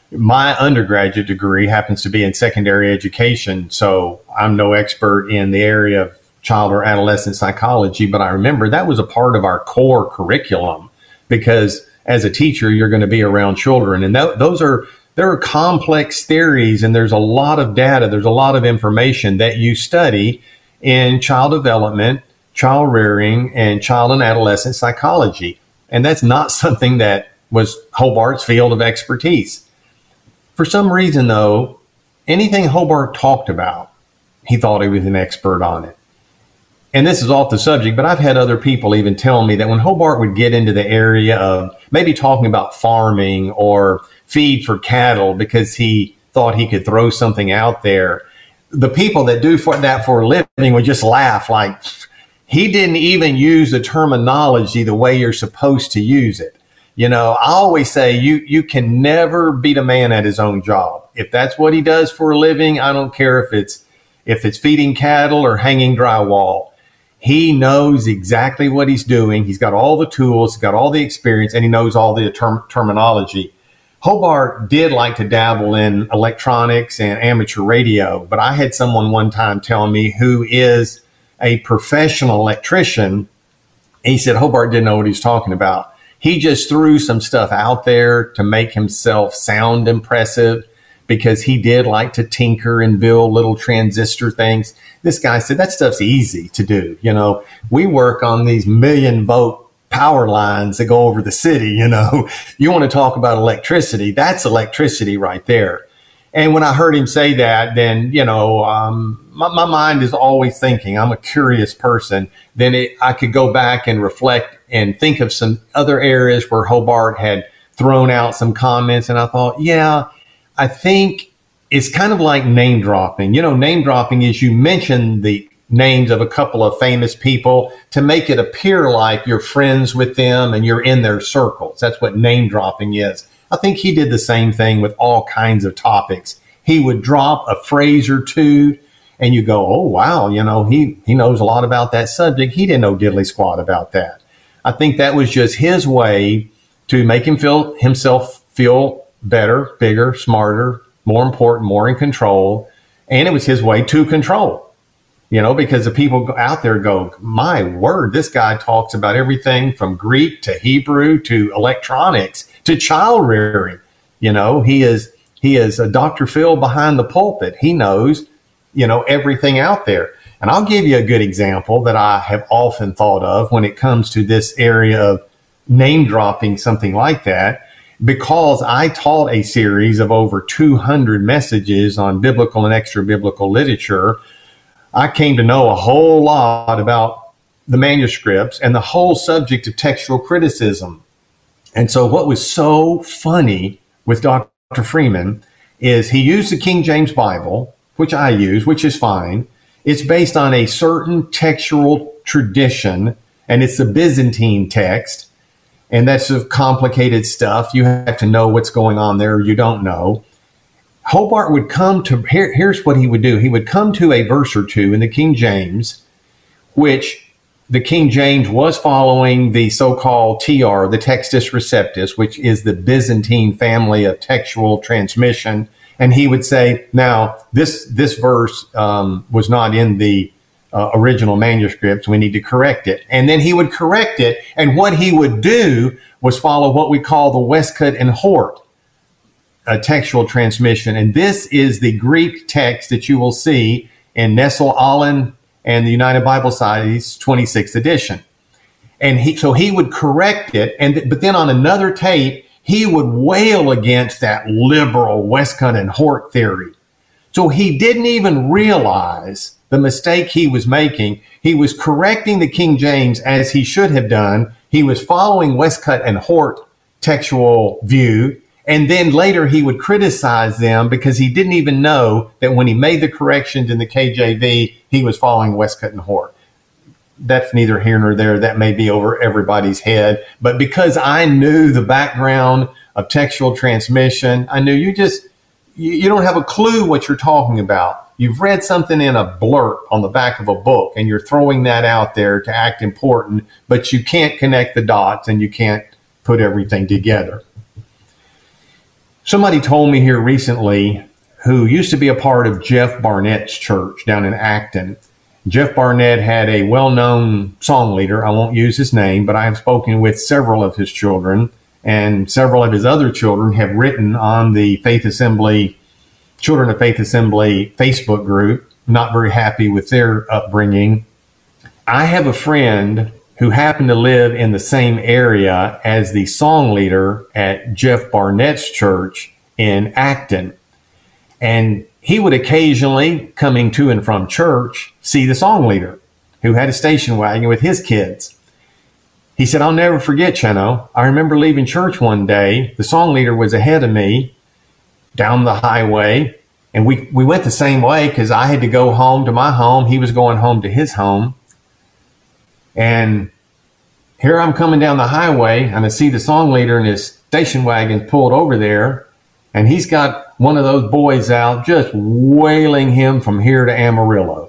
My undergraduate degree happens to be in secondary education, so I'm no expert in the area of child or adolescent psychology, but I remember that was a part of our core curriculum because as a teacher, you're going to be around children. And th- those are, there are complex theories, and there's a lot of data, there's a lot of information that you study in child development, child rearing, and child and adolescent psychology. And that's not something that was Hobart's field of expertise. For some reason, though, anything Hobart talked about, he thought he was an expert on it. And this is off the subject, but I've had other people even tell me that when Hobart would get into the area of maybe talking about farming or feed for cattle because he thought he could throw something out there, the people that do for that for a living would just laugh like, he didn't even use the terminology the way you're supposed to use it. You know, I always say you you can never beat a man at his own job. If that's what he does for a living, I don't care if it's if it's feeding cattle or hanging drywall. He knows exactly what he's doing. He's got all the tools, he's got all the experience, and he knows all the term, terminology. Hobart did like to dabble in electronics and amateur radio, but I had someone one time tell me who is a professional electrician. He said Hobart didn't know what he was talking about. He just threw some stuff out there to make himself sound impressive because he did like to tinker and build little transistor things. This guy said that stuff's easy to do. You know, we work on these million volt power lines that go over the city. You know, you want to talk about electricity. That's electricity right there. And when I heard him say that, then, you know, um, my, my mind is always thinking. I'm a curious person. Then it, I could go back and reflect and think of some other areas where Hobart had thrown out some comments. And I thought, yeah, I think it's kind of like name dropping. You know, name dropping is you mention the names of a couple of famous people to make it appear like you're friends with them and you're in their circles. That's what name dropping is. I think he did the same thing with all kinds of topics. He would drop a phrase or two and you go, oh, wow, you know, he, he knows a lot about that subject. He didn't know diddly squat about that. I think that was just his way to make him feel himself feel better, bigger, smarter, more important, more in control. And it was his way to control, you know, because the people out there go, my word, this guy talks about everything from Greek to Hebrew to electronics to child rearing. You know, he is he is a Doctor Phil behind the pulpit. He knows, you know, everything out there. And I'll give you a good example that I have often thought of when it comes to this area of name dropping something like that, because I taught a series of over two hundred messages on biblical and extra biblical literature. I came to know a whole lot about the manuscripts and the whole subject of textual criticism. And so what was so funny with Doctor Freeman is he used the King James Bible, which I use, which is fine. It's based on a certain textual tradition, and it's the Byzantine text. And that's a complicated stuff. You have to know what's going on there, or you don't know. Hobart would come to, here, here's what he would do. He would come to a verse or two in the King James, which the King James was following the so-called T R, the Textus Receptus, which is the Byzantine family of textual transmission. And he would say, now, this this verse um, was not in the uh, original manuscripts. We need to correct it. And then he would correct it. And what he would do was follow what we call the Westcott and Hort uh, textual transmission. And this is the Greek text that you will see in Nestle Aland and the United Bible Society's twenty-sixth edition. And he, so he would correct it. And, but then on another tape, he would wail against that liberal Westcott and Hort theory. So he didn't even realize the mistake he was making. He was correcting the King James as he should have done. He was following Westcott and Hort textual view. And then later he would criticize them because he didn't even know that when he made the corrections in the K J V, he was following Westcott and Hort. That's neither here nor there. That may be over everybody's head. But because I knew the background of textual transmission, I knew you just, you, you don't have a clue what you're talking about. You've read something in a blurb on the back of a book and you're throwing that out there to act important, but you can't connect the dots and you can't put everything together. Somebody told me here recently who used to be a part of Jeff Barnett's church down in Acton. Jeff Barnett had a well-known song leader. I won't use his name, but I have spoken with several of his children, and several of his other children have written on the Faith Assembly, Children of Faith Assembly Facebook group, not very happy with their upbringing. I have a friend who happened to live in the same area as the song leader at Jeff Barnett's church in Acton. And he would occasionally, coming to and from church, see the song leader who had a station wagon with his kids. He said, I'll never forget, Cheno. I remember leaving church one day. The song leader was ahead of me down the highway. And we, we went the same way because I had to go home to my home. He was going home to his home. And here I'm coming down the highway and I see the song leader and his station wagon pulled over there. And he's got one of those boys out just wailing him from here to Amarillo.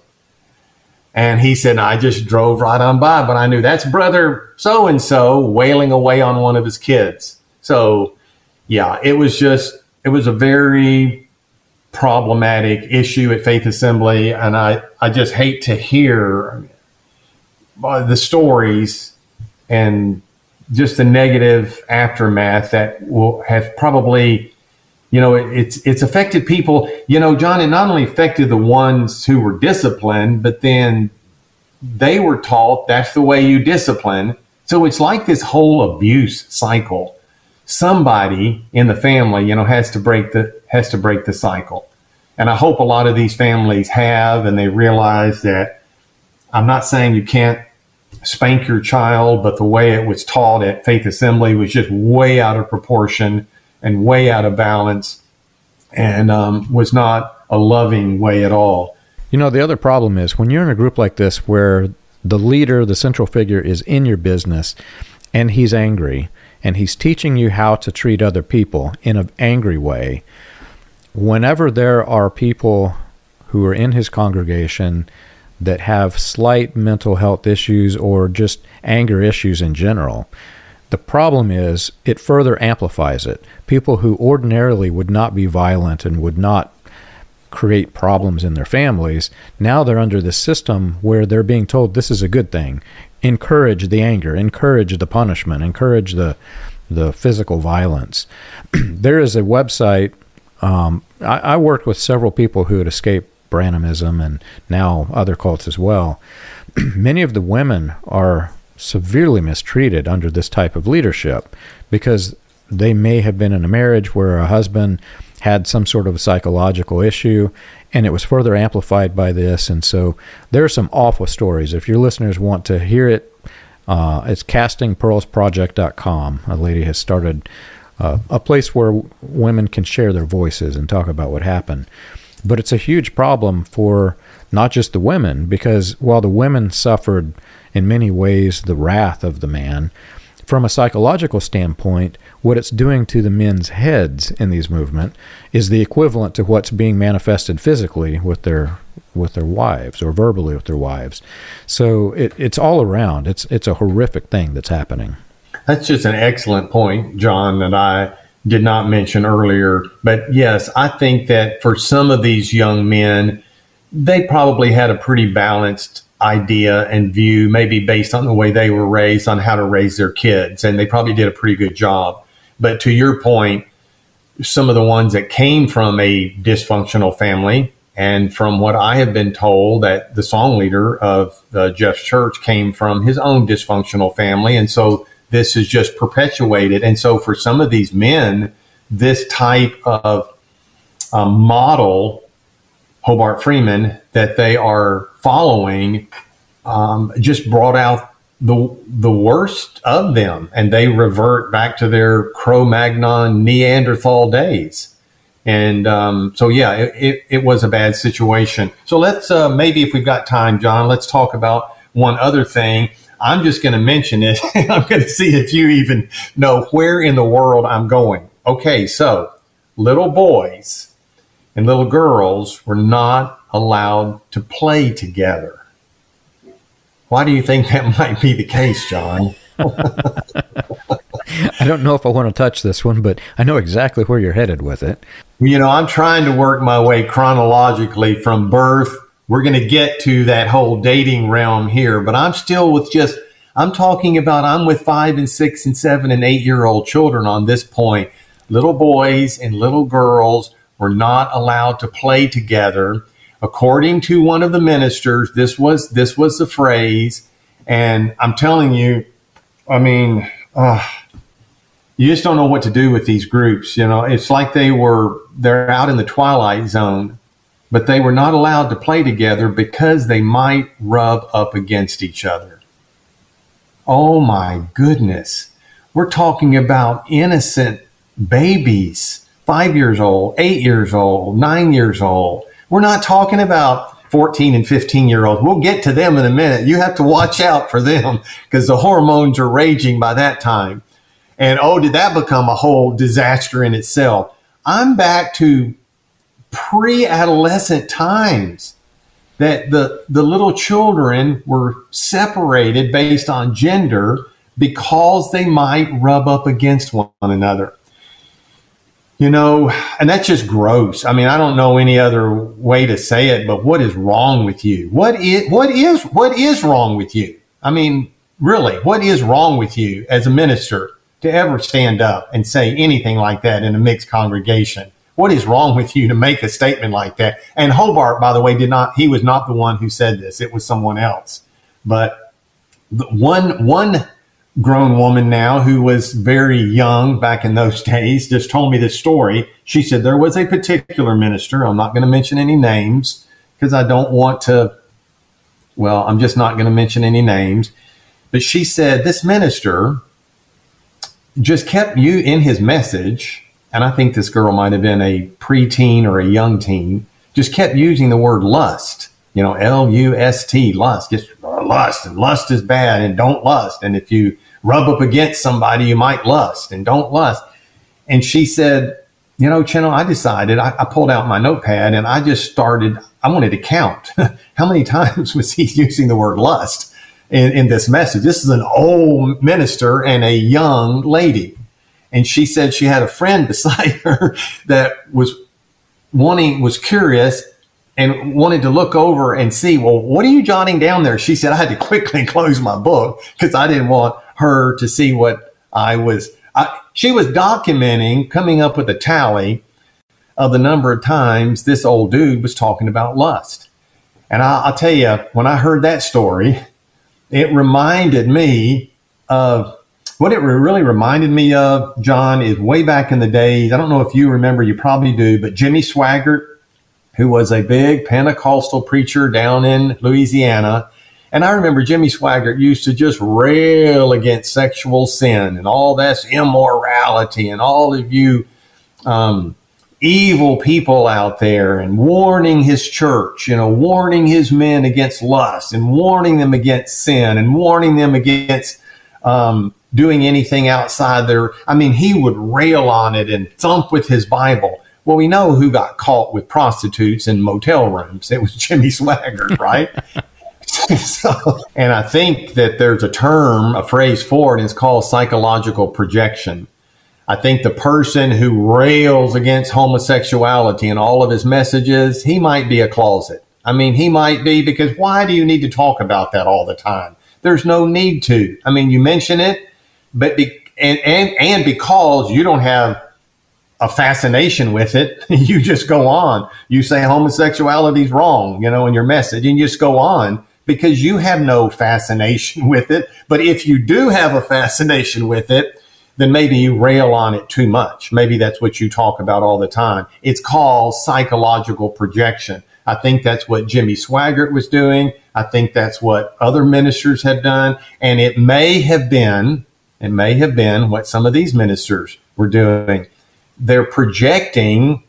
And he said, I just drove right on by, but I knew that's brother so-and-so wailing away on one of his kids. So, yeah, it was just, it was a very problematic issue at Faith Assembly. And I, I just hate to hear the stories and just the negative aftermath that will have probably, you know, it's it's affected people. You know, John, it not only affected the ones who were disciplined, but then they were taught that's the way you discipline. So it's like this whole abuse cycle. Somebody in the family, you know, has to break the has to break the cycle. And I hope a lot of these families have, and they realize that I'm not saying you can't spank your child, but the way it was taught at Faith Assembly was just way out of proportion and way out of balance, and um, was not a loving way at all. You know, the other problem is when you're in a group like this where the leader, the central figure, is in your business and he's angry and he's teaching you how to treat other people in an angry way, whenever there are people who are in his congregation that have slight mental health issues or just anger issues in general, the problem is it further amplifies it. People who ordinarily would not be violent and would not create problems in their families, now they're under this system where they're being told this is a good thing. Encourage the anger, encourage the punishment, encourage the the physical violence. There is a website. Um, I, I worked with several people who had escaped Branhamism and now other cults as well. Many of the women are severely mistreated under this type of leadership because they may have been in a marriage where a husband had some sort of psychological issue and it was further amplified by this. And so there are some awful stories. If your listeners want to hear it, uh, it's casting pearls project dot com. A lady has started uh, a place where women can share their voices and talk about what happened. But it's a huge problem for not just the women, because while the women suffered in many ways the wrath of the man, from a psychological standpoint, what it's doing to the men's heads in these movements is the equivalent to what's being manifested physically with their with their wives or verbally with their wives. So it, it's all around. It's it's a horrific thing that's happening. That's just an excellent point, John, that I did not mention earlier. But yes, I think that for some of these young men, they probably had a pretty balanced idea and view, maybe based on the way they were raised, on how to raise their kids. And they probably did a pretty good job. But to your point, some of the ones that came from a dysfunctional family, and from what I have been told, that the song leader of uh, Jeff's church came from his own dysfunctional family. And so this is just perpetuated. And so for some of these men, this type of um, model, Hobart Freeman, that they are following, um, just brought out the the worst of them, and they revert back to their Cro-Magnon Neanderthal days. And um, so, yeah, it, it, it was a bad situation. So let's uh, maybe, if we've got time, John, let's talk about one other thing. I'm just going to mention it. I'm going to see if you even know where in the world I'm going. Okay, so little boys and little girls were not allowed to play together. Why do you think that might be the case, John? I don't know if I want to touch this one, but I know exactly where you're headed with it. You know, I'm trying to work my way chronologically from birth. We're going to get to that whole dating realm here, but I'm still with just, I'm talking about, I'm with five and six and seven and eight year old children on this point. Little boys and little girls were not allowed to play together. According to one of the ministers, this was, this was the phrase. And I'm telling you, I mean, uh, you just don't know what to do with these groups. You know, it's like they were, they're out in the twilight zone, but they were not allowed to play together because they might rub up against each other. Oh my goodness. We're talking about innocent babies, five years old, eight years old, nine years old. We're not talking about fourteen and fifteen year olds. We'll get to them in a minute. You have to watch out for them because the hormones are raging by that time. And oh, did that become a whole disaster in itself? I'm back to pre-adolescent times that the, the little children were separated based on gender because they might rub up against one another. You know, and that's just gross. I mean, I don't know any other way to say it, but what is wrong with you? What is, what is, what is wrong with you? I mean, really, what is wrong with you as a minister to ever stand up and say anything like that in a mixed congregation? What is wrong with you to make a statement like that? And Hobart, by the way, did not, he was not the one who said this. It was someone else. But the one, one grown woman now who was very young back in those days just told me this story. She said there was a particular minister. I'm not going to mention any names because I don't want to, well, I'm just not going to mention any names. But she said this minister just kept you in his message. And I think this girl might have been a preteen or a young teen, just kept using the word lust, you know, L U S T, lust, just uh, lust, and lust is bad and don't lust. And if you rub up against somebody, you might lust and don't lust. And she said, you know, Chino, I decided, I, I pulled out my notepad and I just started, I wanted to count how many times was he using the word lust in, in this message. This is an old minister and a young lady. And she said she had a friend beside her that was wanting, was curious and wanted to look over and see, well, what are you jotting down there? She said, I had to quickly close my book because I didn't want her to see what I was. I, she was documenting, coming up with a tally of the number of times this old dude was talking about lust. And I, I'll tell you, when I heard that story, it reminded me of, what it really reminded me of, John, is way back in the days. I don't know if you remember, you probably do, but Jimmy Swaggart, who was a big Pentecostal preacher down in Louisiana. And I remember Jimmy Swaggart used to just rail against sexual sin and all that's immorality and all of you um, evil people out there, and warning his church, you know, warning his men against lust and warning them against sin and warning them against um, doing anything outside their, I mean, he would rail on it and thump with his Bible. Well, we know who got caught with prostitutes in motel rooms. It was Jimmy Swaggart, right? So, and I think that there's a term, a phrase for it, and it's called psychological projection. I think the person who rails against homosexuality in all of his messages, he might be a closet. I mean, he might be, because why do you need to talk about that all the time? There's no need to. I mean, you mention it, but be, and, and, and because you don't have a fascination with it, you just go on. You say homosexuality is wrong, you know, in your message, and you just go on because you have no fascination with it. But if you do have a fascination with it, then maybe you rail on it too much. Maybe that's what you talk about all the time. It's called psychological projection. I think that's what Jimmy Swaggart was doing. I think that's what other ministers have done. And it may have been, it may have been what some of these ministers were doing. They're projecting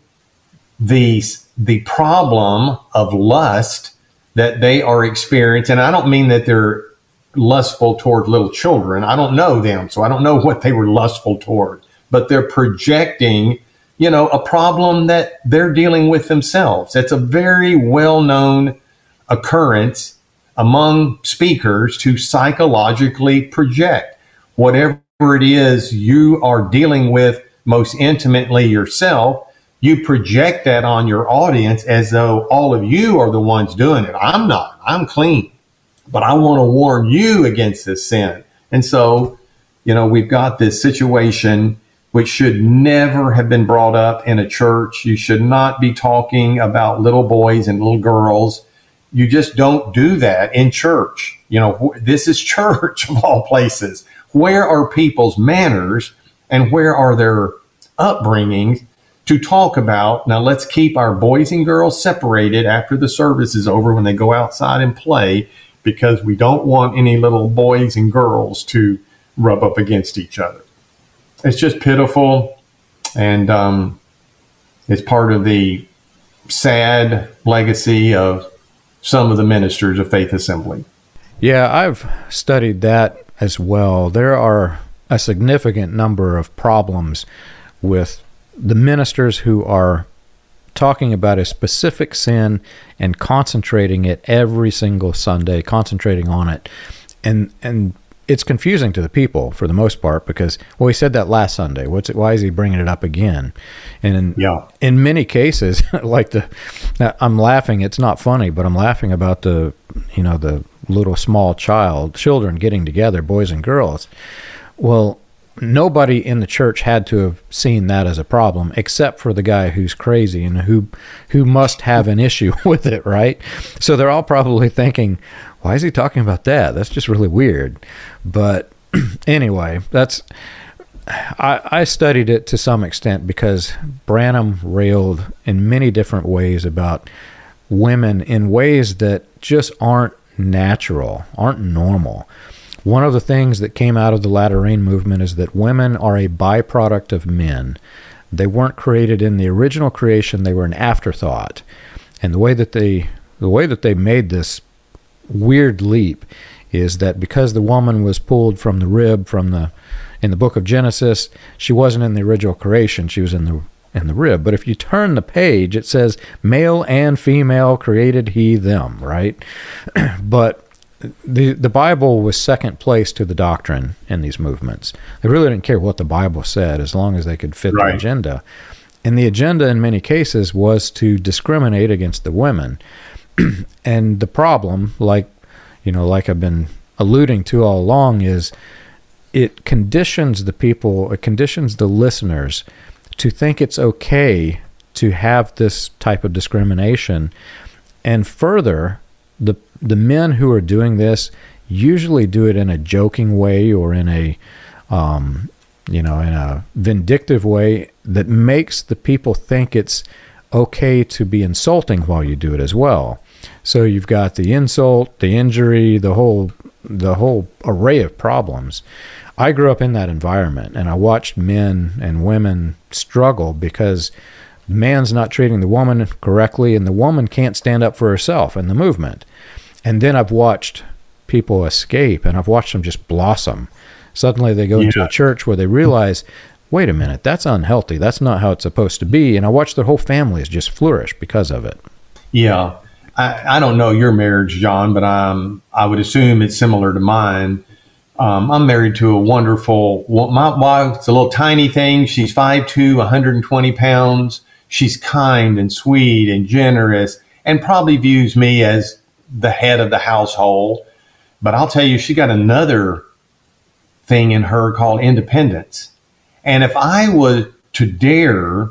the, the problem of lust that they are experiencing. And I don't mean that they're lustful toward little children. I don't know them, so I don't know what they were lustful toward. But they're projecting, you know, a problem that they're dealing with themselves. It's a very well-known occurrence among speakers to psychologically project whatever it is you are dealing with most intimately yourself. You project that on your audience as though all of you are the ones doing it. I'm not. I'm clean. But I want to warn you against this sin. And so, you know, we've got this situation which should never have been brought up in a church. You should not be talking about little boys and little girls. You just don't do that in church. You know, this is church of all places. Where are people's manners and where are their upbringings to talk about? Now, let's keep our boys and girls separated after the service is over when they go outside and play, because we don't want any little boys and girls to rub up against each other. It's just pitiful, and um, it's part of the sad legacy of some of the ministers of Faith Assembly. Yeah, I've studied that as well. There are a significant number of problems with the ministers who are talking about a specific sin and concentrating it every single Sunday, concentrating on it. And and it's confusing to the people for the most part because, well, he said that last Sunday. What's it, why is he bringing it up again? And in, yeah. in many cases, like the, I'm laughing, it's not funny, but I'm laughing about the, you know, the little small child, children getting together, boys and girls. Well, nobody in the church had to have seen that as a problem except for the guy who's crazy and who who must have an issue with it, right? So they're all probably thinking, why is he talking about that? That's just really weird. But anyway, that's I, I studied it to some extent because Branham railed in many different ways about women in ways that just aren't natural, aren't normal. One of the things that came out of the Latter Rain movement is that women are a byproduct of men. They weren't created in the original creation, they were an afterthought. And the way that they the way that they made this weird leap is that because the woman was pulled from the rib from the in the book of Genesis, she wasn't in the original creation, she was in the in the rib. But if you turn the page, it says male and female created he them, right? But The the Bible was second place to the doctrine in these movements. They really didn't care what the Bible said as long as they could fit right. the agenda. And the agenda in many cases was to discriminate against the women. And the problem, like you know, like I've been alluding to all along, is it conditions the people, it conditions the listeners to think it's okay to have this type of discrimination. And further, the the men who are doing this usually do it in a joking way or in a, um, you know, in a vindictive way that makes the people think it's okay to be insulting while you do it as well. So you've got the insult, the injury, the whole the whole array of problems. I grew up in that environment, and I watched men and women struggle because the man's not treating the woman correctly, and the woman can't stand up for herself in the movement. And then I've watched people escape, and I've watched them just blossom. Suddenly they go yeah. into a church where they realize, wait a minute, that's unhealthy. That's not how it's supposed to be. And I watch their whole families just flourish because of it. Yeah. I, I don't know your marriage, John, but um, I would assume it's similar to mine. Um, I'm married to a wonderful, my wife's a little tiny thing. She's five two, one hundred twenty pounds. She's kind and sweet and generous and probably views me as the head of the household. But I'll tell you, she got another thing in her called independence. And if I was to dare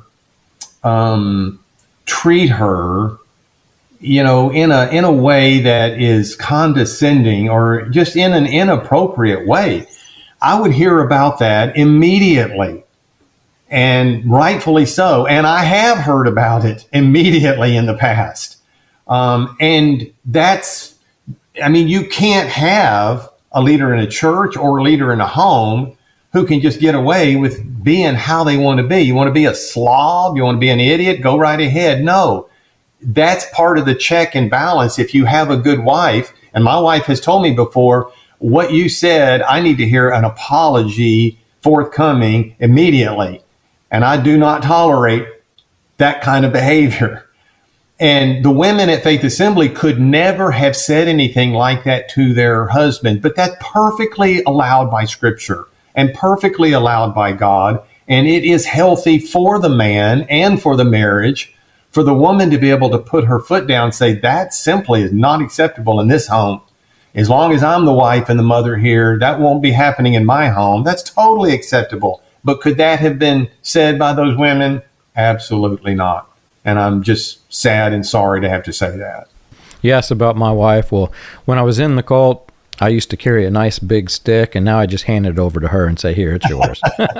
um, treat her, you know, in a in a way that is condescending or just in an inappropriate way, I would hear about that immediately, and rightfully so. And I have heard about it immediately in the past. Um, and that's, I mean, you can't have a leader in a church or a leader in a home who can just get away with being how they want to be. You want to be a slob? You want to be an idiot? Go right ahead. No. That's part of the check and balance. If you have a good wife, and my wife has told me before, what you said, I need to hear an apology forthcoming immediately. And I do not tolerate that kind of behavior. And the women at Faith Assembly could never have said anything like that to their husband, but that's perfectly allowed by Scripture and perfectly allowed by God. And it is healthy for the man and for the marriage, for the woman to be able to put her foot down and say, that simply is not acceptable in this home. As long as I'm the wife and the mother here, that won't be happening in my home. That's totally acceptable. But could that have been said by those women? Absolutely not. And I'm just sad and sorry to have to say that. Yes, about my wife. Well, when I was in the cult, I used to carry a nice big stick, and now I just hand it over to her and say, here, it's yours.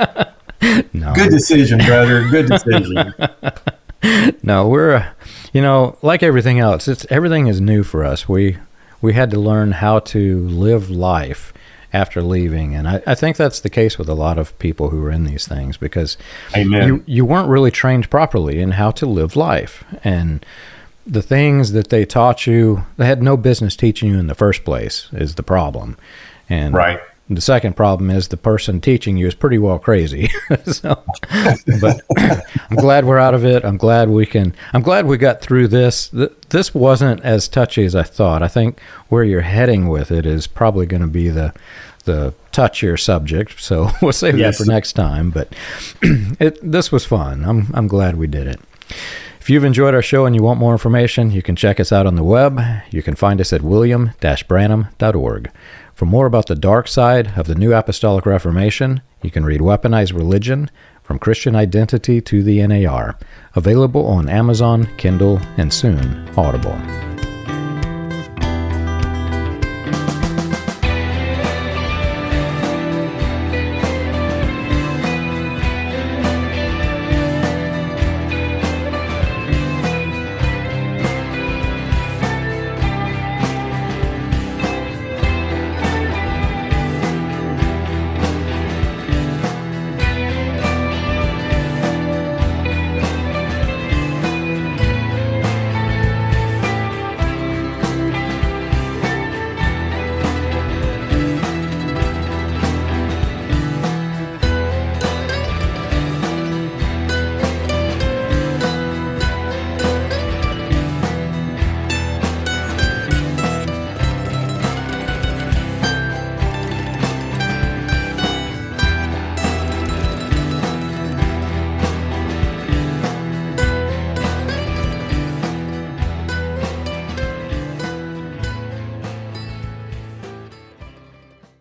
No. Good decision, brother. Good decision. No, we're, uh, you know, like everything else, it's everything is new for us. We we had to learn how to live life after leaving, and I, I think that's the case with a lot of people who are in these things, because Amen. you you weren't really trained properly in how to live life, and the things that they taught you, they had no business teaching you in the first place, is the problem. And right. The second problem is the person teaching you is pretty well crazy. So, but I'm glad we're out of it. I'm glad we can, I'm glad we got through this. This wasn't as touchy as I thought. I think where you're heading with it is probably going to be the, the touchier subject. So we'll save yes. that for next time, but it, this was fun. I'm, I'm glad we did it. If you've enjoyed our show and you want more information, you can check us out on the web. You can find us at william dash branham dot org. For more about the dark side of the New Apostolic Reformation, you can read Weaponized Religion, From Christian Identity to the N A R, available on Amazon, Kindle, and soon Audible.